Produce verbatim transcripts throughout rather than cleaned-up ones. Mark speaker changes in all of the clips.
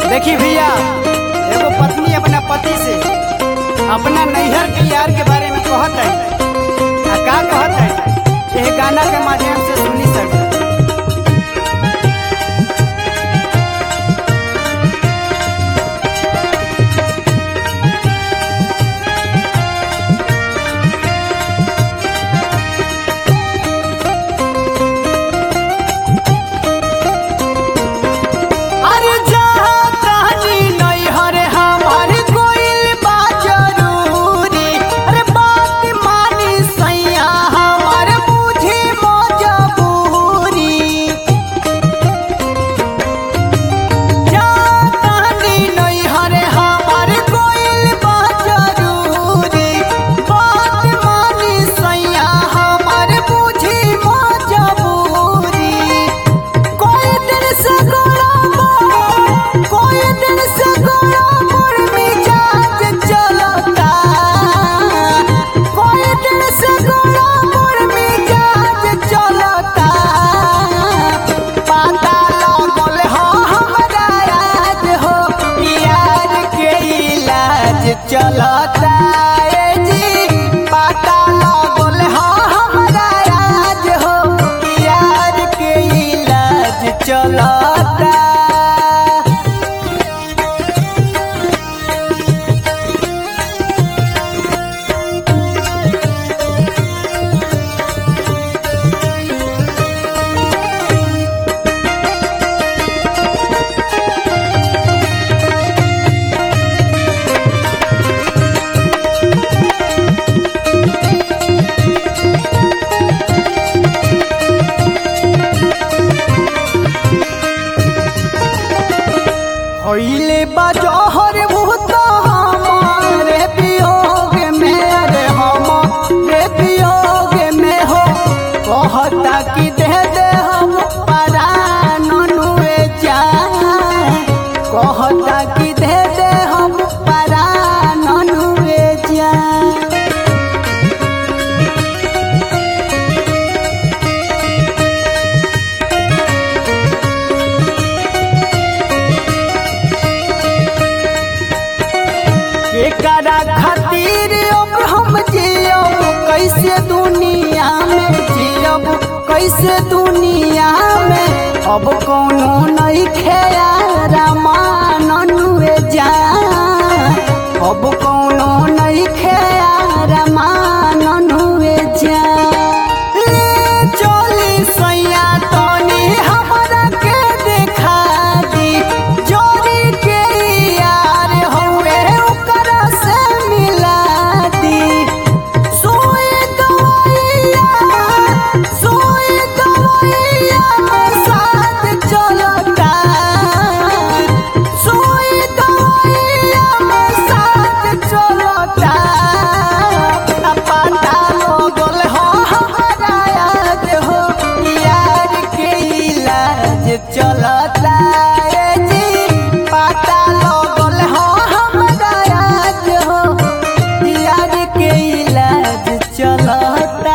Speaker 1: देखी भैया, एगो पत्नी अपना पति से अपना नैहर के यार के बारे में कहत है। आ का कहत है यह गाना के माध्यम से सुनी सके।
Speaker 2: चलता ए जी पता लगल हो हमरा आज हो यार के इलाज चलता। होइले बाजहर भूत हमारे वियोग में, अरे हमारे वियोग में हो कहता कि दे दे हम परान नुए जा, कहता कि दे दे हम परान नुए जा। एकरा खातिर अब हम जियब कैसे दुनिया में, जियब कैसे दुनिया में, अब कौनो नहीं खेयारा मान नुए जा, अब कौनो नहीं खेयारा मान नुए जा। चली सैया तनी हमरा के देखा दी, जोड़ी के यार हवे ओकरा से मिला दी। सोई दवाइया सोई दवाइया में साथ चलता, सोई दवाइया में साथ चलता। पता लगल हो हमरा याद हो यार के इलाज चलता ए जी पता लगल हो हमरा याद हो यार के इलाज चलता।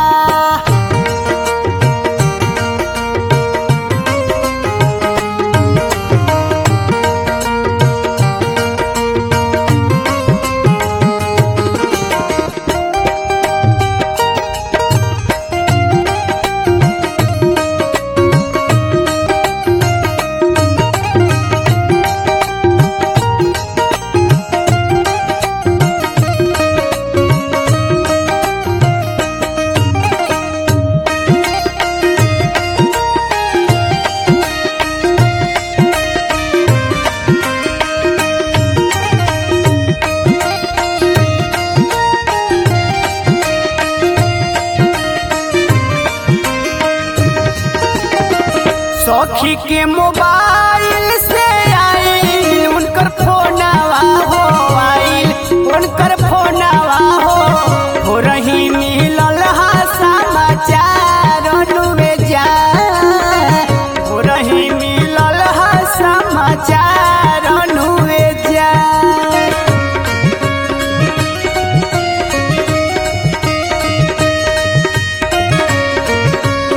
Speaker 2: सखी के मोबाइल से आई उनकर फोनवा हो, आइल उनकर फोनवा हो हो रही मिलल हा समाचार नुए जा, हो रही मिलल हा समाचार नुए जा।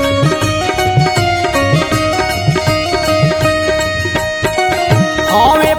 Speaker 2: हमें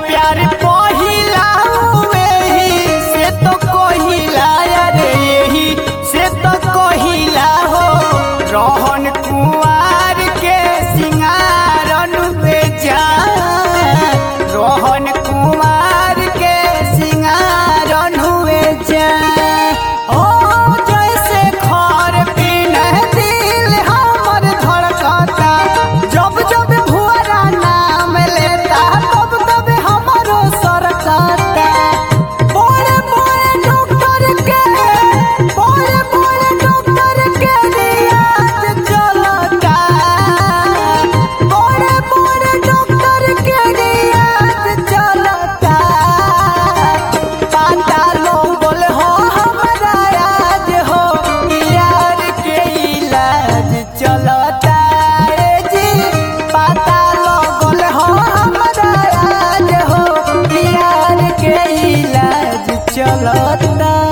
Speaker 2: चलता